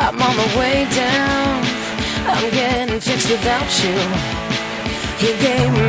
I'm on the way down. I'm getting fixed without you. You gave me